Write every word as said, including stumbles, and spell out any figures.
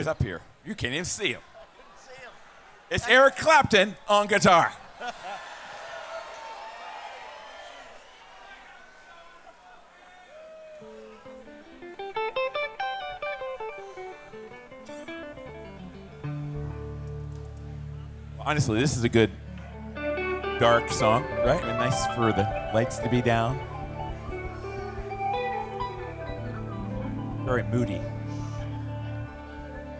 He's up here. You can't even see him. It's Eric Clapton on guitar. Honestly, this is a good dark song, right? And nice for the lights to be down. Very moody.